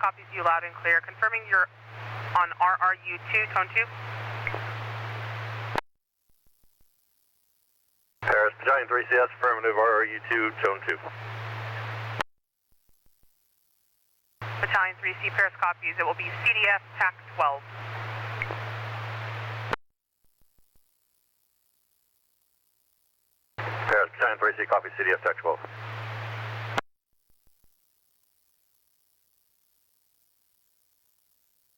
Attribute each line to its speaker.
Speaker 1: copies you loud and clear. Confirming you're on RRU2, tone 2.
Speaker 2: Paris, Battalion 3CS, affirmative, RRU2, tone 2.
Speaker 1: Battalion 3C, Paris copies. It will be CDF TAC 12.
Speaker 2: Paris, Battalion 3C, copy CDF TAC 12.